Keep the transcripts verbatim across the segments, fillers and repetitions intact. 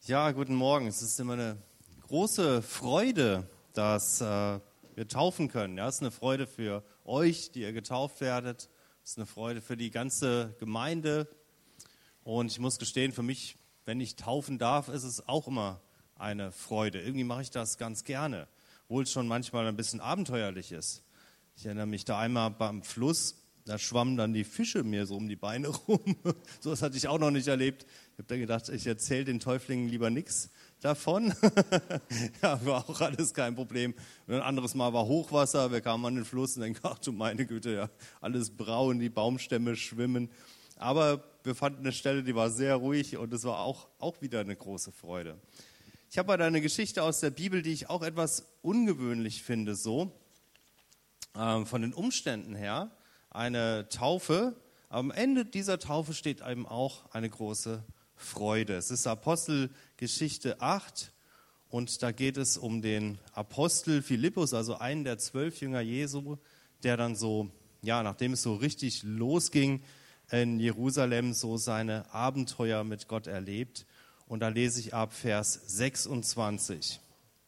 Ja, guten Morgen. Es ist immer eine große Freude, dass äh, wir taufen können. Ja, es ist eine Freude für euch, die ihr getauft werdet. Es ist eine Freude für die ganze Gemeinde. Und ich muss gestehen, für mich, wenn ich taufen darf, ist es auch immer eine Freude. Irgendwie mache ich das ganz gerne, obwohl es schon manchmal ein bisschen abenteuerlich ist. Ich erinnere mich da einmal beim Fluss, da schwammen dann die Fische mir so um die Beine rum. So was hatte ich auch noch nicht erlebt. Ich habe dann gedacht, ich erzähle den Täuflingen lieber nichts davon. Ja, war auch alles kein Problem. Und ein anderes Mal war Hochwasser, wir kamen an den Fluss und denken, ach du meine Güte, ja, alles braun, die Baumstämme schwimmen. Aber wir fanden eine Stelle, die war sehr ruhig und es war auch, auch wieder eine große Freude. Ich habe heute eine Geschichte aus der Bibel, die ich auch etwas ungewöhnlich finde, so ähm, von den Umständen her. Eine Taufe. Am Ende dieser Taufe steht eben auch eine große Freude. Es ist Apostelgeschichte acht und da geht es um den Apostel Philippus, also einen der zwölf Jünger Jesu, der dann so, ja, nachdem es so richtig losging in Jerusalem, so seine Abenteuer mit Gott erlebt. Und da lese ich ab Vers sechsundzwanzig.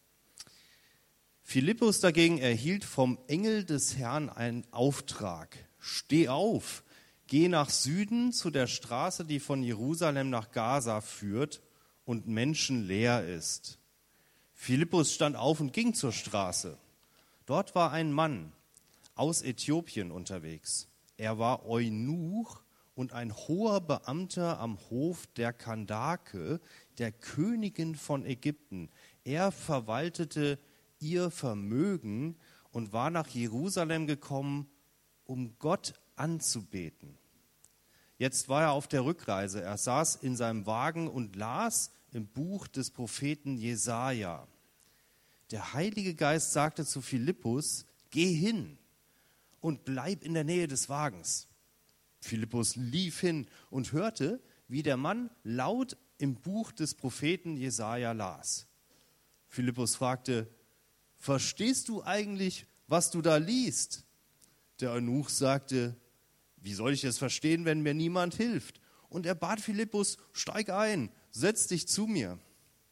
Philippus dagegen erhielt vom Engel des Herrn einen Auftrag. Steh auf, geh nach Süden zu der Straße, die von Jerusalem nach Gaza führt und menschenleer ist. Philippus stand auf und ging zur Straße. Dort war ein Mann aus Äthiopien unterwegs. Er war Eunuch und ein hoher Beamter am Hof der Kandake, der Königin von Ägypten. Er verwaltete ihr Vermögen und war nach Jerusalem gekommen, um Gott anzubeten. Jetzt war er auf der Rückreise. Er saß in seinem Wagen und las im Buch des Propheten Jesaja. Der Heilige Geist sagte zu Philippus: Geh hin und bleib in der Nähe des Wagens. Philippus lief hin und hörte, wie der Mann laut im Buch des Propheten Jesaja las. Philippus fragte: Verstehst du eigentlich, was du da liest? Der Eunuch sagte: Wie soll ich es verstehen, wenn mir niemand hilft? Und er bat Philippus: Steig ein, setz dich zu mir.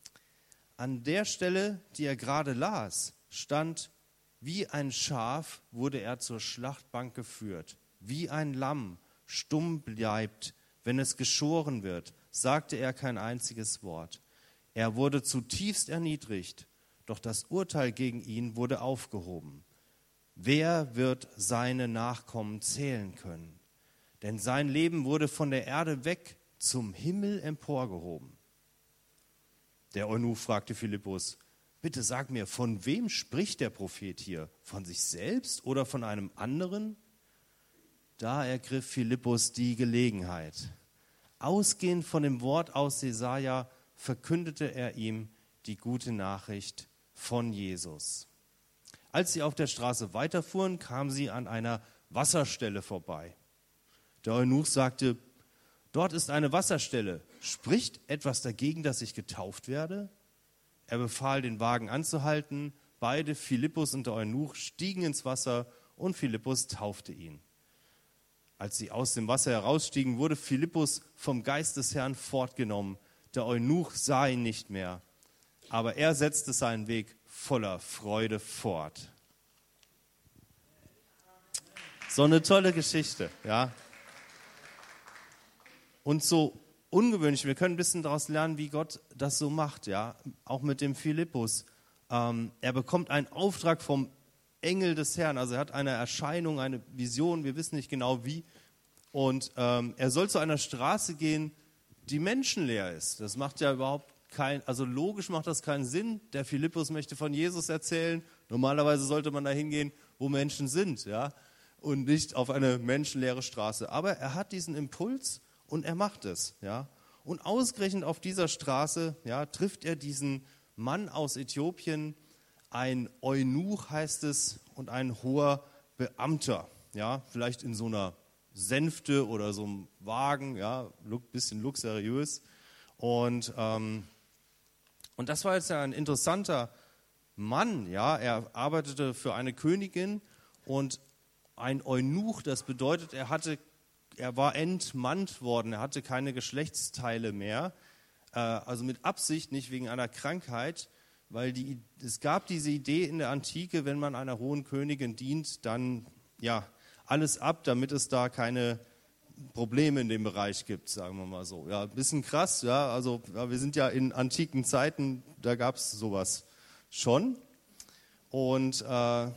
An der Stelle, die er gerade las, stand: Wie ein Schaf wurde er zur Schlachtbank geführt. Wie ein Lamm stumm bleibt, wenn es geschoren wird, sagte er kein einziges Wort. Er wurde zutiefst erniedrigt, doch das Urteil gegen ihn wurde aufgehoben. Wer wird seine Nachkommen zählen können? Denn sein Leben wurde von der Erde weg zum Himmel emporgehoben. Der Eunuch fragte Philippus: Bitte sag mir, von wem spricht der Prophet hier? Von sich selbst oder von einem anderen? Da ergriff Philippus die Gelegenheit. Ausgehend von dem Wort aus Jesaja verkündete er ihm die gute Nachricht von Jesus. Als sie auf der Straße weiterfuhren, kamen sie an einer Wasserstelle vorbei. Der Eunuch sagte: Dort ist eine Wasserstelle. Spricht etwas dagegen, dass ich getauft werde? Er befahl, den Wagen anzuhalten. Beide, Philippus und der Eunuch, stiegen ins Wasser und Philippus taufte ihn. Als sie aus dem Wasser herausstiegen, wurde Philippus vom Geist des Herrn fortgenommen. Der Eunuch sah ihn nicht mehr, aber er setzte seinen Weg voller Freude fort. So eine tolle Geschichte, ja. Und so ungewöhnlich, wir können ein bisschen daraus lernen, wie Gott das so macht, ja. Auch mit dem Philippus. Ähm, er bekommt einen Auftrag vom Engel des Herrn, also er hat eine Erscheinung, eine Vision, wir wissen nicht genau wie. Und ähm, er soll zu einer Straße gehen, die menschenleer ist. Das macht ja überhaupt kein, also logisch macht das keinen Sinn. Der Philippus möchte von Jesus erzählen. Normalerweise sollte man da hingehen, wo Menschen sind, ja, und nicht auf eine menschenleere Straße. Aber er hat diesen Impuls und er macht es, ja. Und ausgerechnet auf dieser Straße, ja, trifft er diesen Mann aus Äthiopien, ein Eunuch heißt es, und ein hoher Beamter, ja, vielleicht in so einer Sänfte oder so einem Wagen, ja, ein bisschen luxuriös. Und, ähm, und das war jetzt ja ein interessanter Mann, ja, er arbeitete für eine Königin und ein Eunuch, das bedeutet, er hatte, er war entmannt worden, er hatte keine Geschlechtsteile mehr. äh, also mit Absicht, nicht wegen einer Krankheit, weil die, es gab diese Idee in der Antike, wenn man einer hohen Königin dient, dann ja alles ab, damit es da keine Probleme in dem Bereich gibt, sagen wir mal so. Ja, ein bisschen krass, ja, also ja, wir sind ja in antiken Zeiten, da gab es sowas schon. Und äh,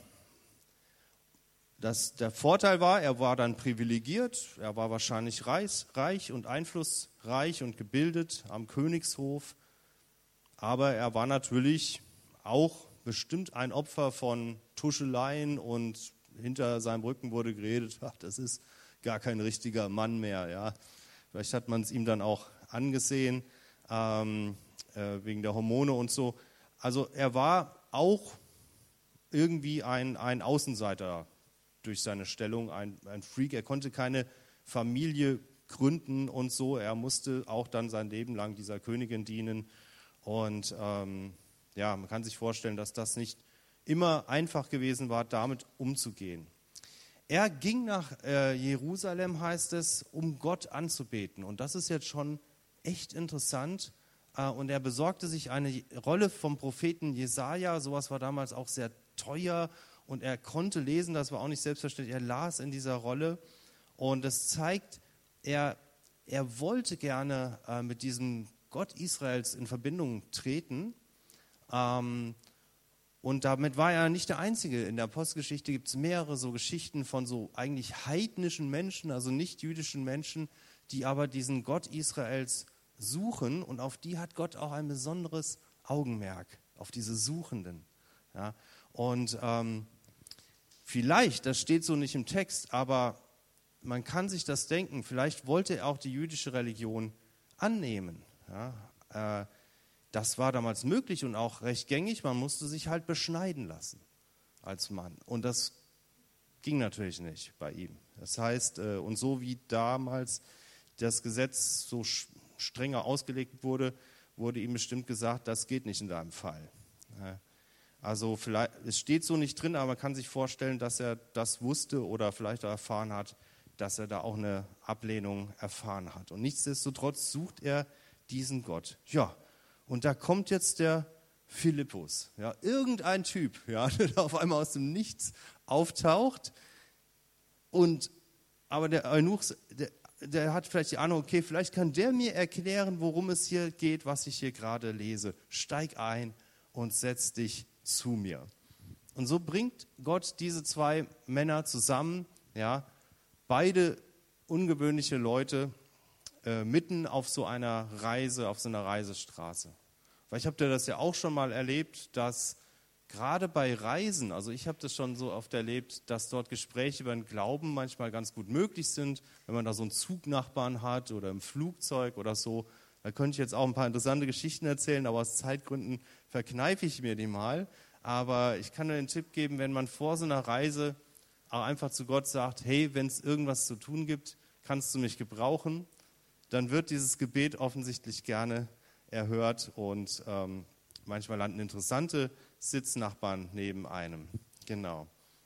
das, der Vorteil war, er war dann privilegiert, er war wahrscheinlich reich, reich und einflussreich und gebildet am Königshof, aber er war natürlich auch bestimmt ein Opfer von Tuscheleien und hinter seinem Rücken wurde geredet, ach, das ist gar kein richtiger Mann mehr. Ja. Vielleicht hat man es ihm dann auch angesehen, ähm, äh, wegen der Hormone und so. Also er war auch irgendwie ein, ein Außenseiter durch seine Stellung, ein, ein Freak. Er konnte keine Familie gründen und so. Er musste auch dann sein Leben lang dieser Königin dienen. Und ähm, ja, man kann sich vorstellen, dass das nicht immer einfach gewesen war, damit umzugehen. Er ging nach äh, Jerusalem, heißt es, um Gott anzubeten. Und das ist jetzt schon echt interessant. Äh, und er besorgte sich eine Rolle vom Propheten Jesaja. Sowas war damals auch sehr teuer. Und er konnte lesen, das war auch nicht selbstverständlich. Er las in dieser Rolle. Und das zeigt, er, er wollte gerne äh, mit diesem Gott Israels in Verbindung treten. Ähm, Und damit war er nicht der Einzige. In der Apostelgeschichte gibt es mehrere so Geschichten von so eigentlich heidnischen Menschen, also nicht jüdischen Menschen, die aber diesen Gott Israels suchen. Und auf die hat Gott auch ein besonderes Augenmerk, auf diese Suchenden. Ja, und ähm, vielleicht, das steht so nicht im Text, aber man kann sich das denken, vielleicht wollte er auch die jüdische Religion annehmen. Ja, äh, Das war damals möglich und auch recht gängig. Man musste sich halt beschneiden lassen als Mann. Und das ging natürlich nicht bei ihm. Das heißt, und so wie damals das Gesetz so strenger ausgelegt wurde, wurde ihm bestimmt gesagt, das geht nicht in deinem Fall. Also vielleicht, es steht so nicht drin, aber man kann sich vorstellen, dass er das wusste oder vielleicht auch erfahren hat, dass er da auch eine Ablehnung erfahren hat. Und nichtsdestotrotz sucht er diesen Gott. Ja. Und da kommt jetzt der Philippus, ja, irgendein Typ, ja, der auf einmal aus dem Nichts auftaucht. Und, aber der Eunuch, der, der hat vielleicht die Ahnung, okay, vielleicht kann der mir erklären, worum es hier geht, was ich hier gerade lese. Steig ein und setz dich zu mir. Und so bringt Gott diese zwei Männer zusammen, ja, beide ungewöhnliche Leute, äh, mitten auf so einer Reise, auf so einer Reisestraße. Vielleicht habt ihr das ja auch schon mal erlebt, dass gerade bei Reisen, also ich habe das schon so oft erlebt, dass dort Gespräche über den Glauben manchmal ganz gut möglich sind, wenn man da so einen Zugnachbarn hat oder im Flugzeug oder so. Da könnte ich jetzt auch ein paar interessante Geschichten erzählen, aber aus Zeitgründen verkneife ich mir die mal. Aber ich kann nur den Tipp geben, wenn man vor so einer Reise auch einfach zu Gott sagt, hey, wenn es irgendwas zu tun gibt, kannst du mich gebrauchen, dann wird dieses Gebet offensichtlich gerne erhört und ähm, manchmal landen interessante Sitznachbarn neben einem. Genau.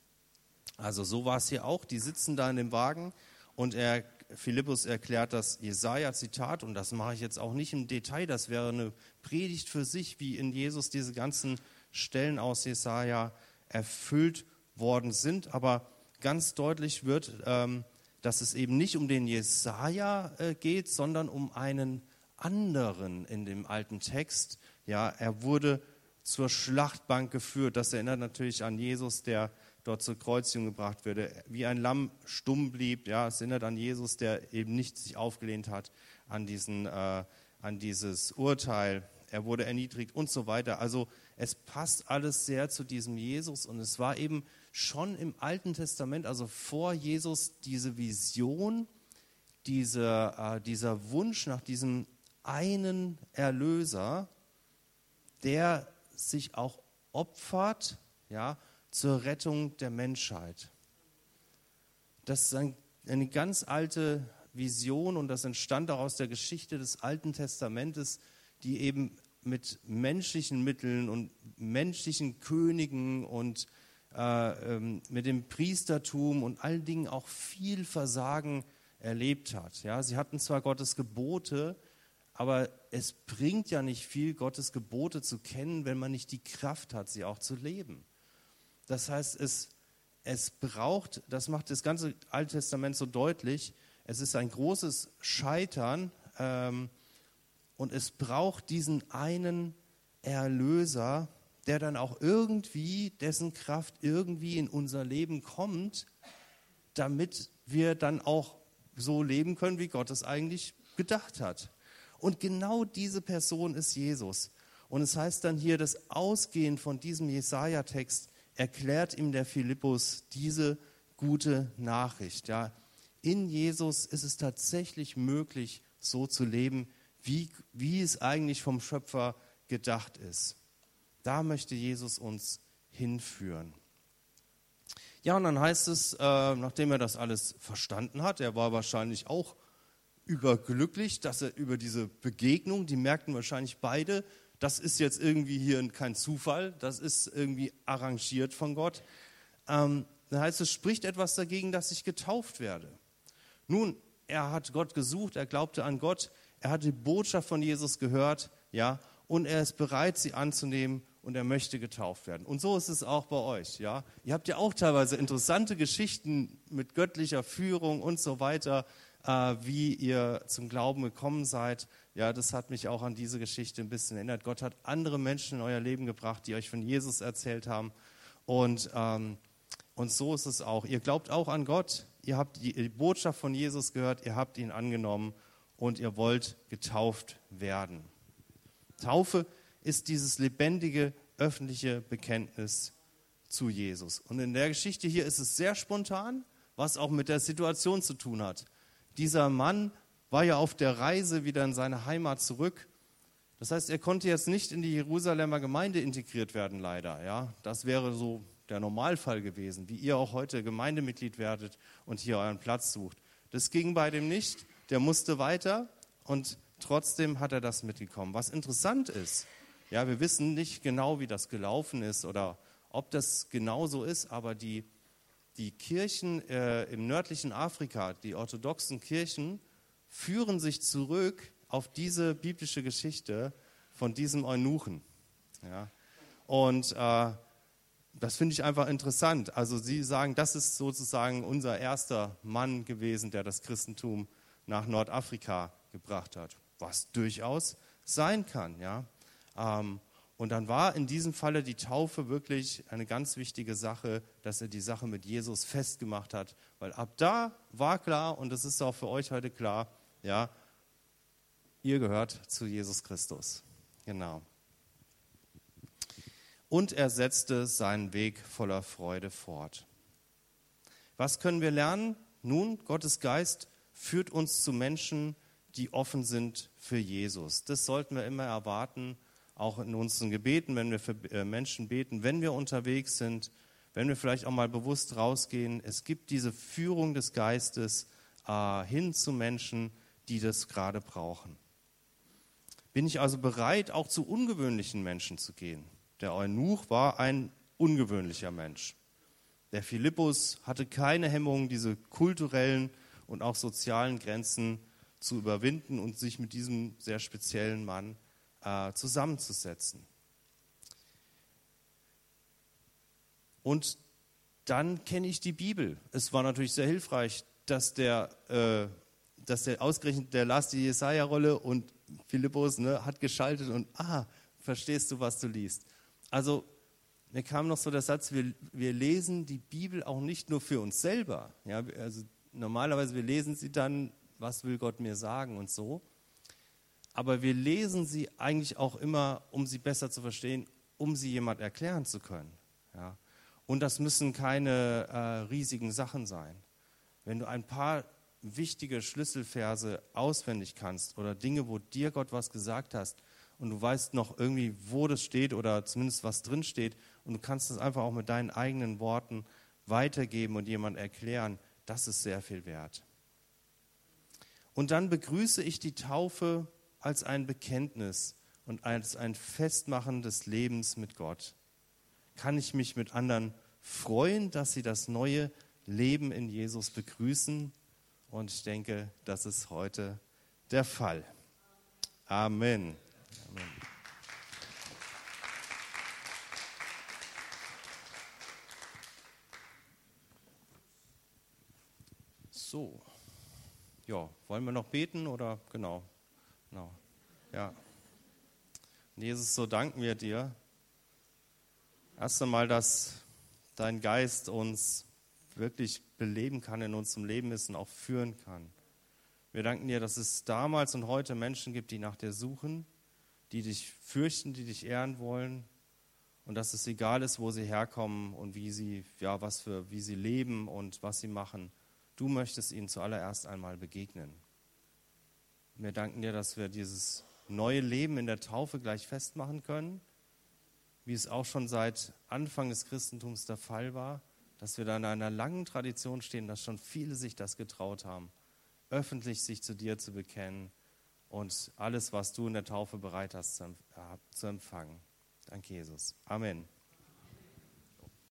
Also so war es hier auch. Die sitzen da in dem Wagen und er, Philippus erklärt das Jesaja-Zitat und das mache ich jetzt auch nicht im Detail. Das wäre eine Predigt für sich, wie in Jesus diese ganzen Stellen aus Jesaja erfüllt worden sind. Aber ganz deutlich wird, ähm, dass es eben nicht um den Jesaja äh, geht, sondern um einen anderen in dem alten Text. Ja, er wurde zur Schlachtbank geführt. Das erinnert natürlich an Jesus, der dort zur Kreuzigung gebracht wurde, wie ein Lamm stumm blieb. Ja, es erinnert an Jesus, der eben nicht sich aufgelehnt hat an diesen, äh, an dieses Urteil. Er wurde erniedrigt und so weiter. Also es passt alles sehr zu diesem Jesus und es war eben schon im Alten Testament, also vor Jesus, diese Vision, diese, äh, dieser Wunsch nach diesem einen Erlöser, der sich auch opfert, ja, zur Rettung der Menschheit. Das ist ein, eine ganz alte Vision und das entstand auch aus der Geschichte des Alten Testamentes, die eben mit menschlichen Mitteln und menschlichen Königen und äh, ähm, mit dem Priestertum und allen Dingen auch viel Versagen erlebt hat. Ja, sie hatten zwar Gottes Gebote, Aber es bringt ja nicht viel, Gottes Gebote zu kennen, wenn man nicht die Kraft hat, sie auch zu leben. Das heißt, es, es braucht, das macht das ganze Alte Testament so deutlich, es ist ein großes Scheitern ähm, und es braucht diesen einen Erlöser, der dann auch irgendwie, dessen Kraft irgendwie in unser Leben kommt, damit wir dann auch so leben können, wie Gott es eigentlich gedacht hat. Und genau diese Person ist Jesus. Und es heißt dann hier, das Ausgehend von diesem Jesaja-Text erklärt ihm der Philippus diese gute Nachricht. Ja, in Jesus ist es tatsächlich möglich, so zu leben, wie, wie es eigentlich vom Schöpfer gedacht ist. Da möchte Jesus uns hinführen. Ja, und dann heißt es, äh, nachdem er das alles verstanden hat, er war wahrscheinlich auch überglücklich, dass er über diese Begegnung, die merkten wahrscheinlich beide, das ist jetzt irgendwie hier kein Zufall, das ist irgendwie arrangiert von Gott. Ähm, dann heißt es, spricht etwas dagegen, dass ich getauft werde. Nun, er hat Gott gesucht, er glaubte an Gott, er hat die Botschaft von Jesus gehört, ja, und er ist bereit, sie anzunehmen und er möchte getauft werden. Und so ist es auch bei euch, ja. Ihr habt ja auch teilweise interessante Geschichten mit göttlicher Führung und so weiter, äh, wie ihr zum Glauben gekommen seid. Ja, das hat mich auch an diese Geschichte ein bisschen erinnert. Gott hat andere Menschen in euer Leben gebracht, die euch von Jesus erzählt haben. Und, ähm, und so ist es auch. Ihr glaubt auch an Gott, ihr habt die, die Botschaft von Jesus gehört, ihr habt ihn angenommen und ihr wollt getauft werden. Taufe ist dieses lebendige, öffentliche Bekenntnis zu Jesus. Und in der Geschichte hier ist es sehr spontan, was auch mit der Situation zu tun hat. Dieser Mann war ja auf der Reise wieder in seine Heimat zurück. Das heißt, er konnte jetzt nicht in die Jerusalemer Gemeinde integriert werden, leider. Ja, das wäre so der Normalfall gewesen, wie ihr auch heute Gemeindemitglied werdet und hier euren Platz sucht. Das ging bei dem nicht. Der musste weiter und trotzdem hat er das mitbekommen. Was interessant ist, ja, wir wissen nicht genau, wie das gelaufen ist oder ob das genau so ist, aber die, die Kirchen äh, im nördlichen Afrika, die orthodoxen Kirchen, führen sich zurück auf diese biblische Geschichte von diesem Eunuchen. Ja. Und äh, das finde ich einfach interessant. Also sie sagen, das ist sozusagen unser erster Mann gewesen, der das Christentum nach Nordafrika gebracht hat. Was durchaus sein kann, ja. Ähm, und dann war in diesem Falle die Taufe wirklich eine ganz wichtige Sache, dass er die Sache mit Jesus festgemacht hat, weil ab da war klar, und das ist auch für euch heute klar, ja, ihr gehört zu Jesus Christus. Genau. Und er setzte seinen Weg voller Freude fort. Was können wir lernen? Nun, Gottes Geist führt uns zu Menschen, die offen sind für Jesus. Das sollten wir immer erwarten, auch in unseren Gebeten, wenn wir für Menschen beten, wenn wir unterwegs sind, wenn wir vielleicht auch mal bewusst rausgehen. Es gibt diese Führung des Geistes äh, hin zu Menschen, die das gerade brauchen. Bin ich also bereit, auch zu ungewöhnlichen Menschen zu gehen? Der Eunuch war ein ungewöhnlicher Mensch. Der Philippus hatte keine Hemmungen, diese kulturellen und auch sozialen Grenzen zu überwinden und sich mit diesem sehr speziellen Mann äh, zusammenzusetzen. Und dann kenne ich die Bibel. Es war natürlich sehr hilfreich, dass der, äh, dass der ausgerechnet, der las die Jesaja-Rolle und Philippus ne, hat geschaltet und, ah, verstehst du, was du liest. Also mir kam noch so der Satz, wir, wir lesen die Bibel auch nicht nur für uns selber. Ja, also normalerweise, wir lesen sie dann, was will Gott mir sagen und so. Aber wir lesen sie eigentlich auch immer, um sie besser zu verstehen, um sie jemand erklären zu können. Ja. Und das müssen keine äh, riesigen Sachen sein. Wenn du ein paar wichtige Schlüsselverse auswendig kannst oder Dinge, wo dir Gott was gesagt hast und du weißt noch irgendwie, wo das steht oder zumindest was drin steht und du kannst es einfach auch mit deinen eigenen Worten weitergeben und jemand erklären, das ist sehr viel wert. Und dann begrüße ich die Taufe als ein Bekenntnis und als ein Festmachen des Lebens mit Gott. Kann ich mich mit anderen freuen, dass sie das neue Leben in Jesus begrüßen? Und ich denke, das ist heute der Fall. Amen. Amen. So, ja, wollen wir noch beten oder genau, genau, ja. Jesus, so danken wir dir. Erst einmal, dass dein Geist uns wirklich beleben kann, in unserem Leben ist und auch führen kann. Wir danken dir, dass es damals und heute Menschen gibt, die nach dir suchen, die dich fürchten, die dich ehren wollen und dass es egal ist, wo sie herkommen und wie sie, ja, was für, wie sie leben und was sie machen. Du möchtest ihnen zuallererst einmal begegnen. Wir danken dir, dass wir dieses neue Leben in der Taufe gleich festmachen können, wie es auch schon seit Anfang des Christentums der Fall war, dass wir da in einer langen Tradition stehen, dass schon viele sich das getraut haben, öffentlich sich zu dir zu bekennen und alles, was du in der Taufe bereit hast, zu empfangen. Danke, Jesus. Amen.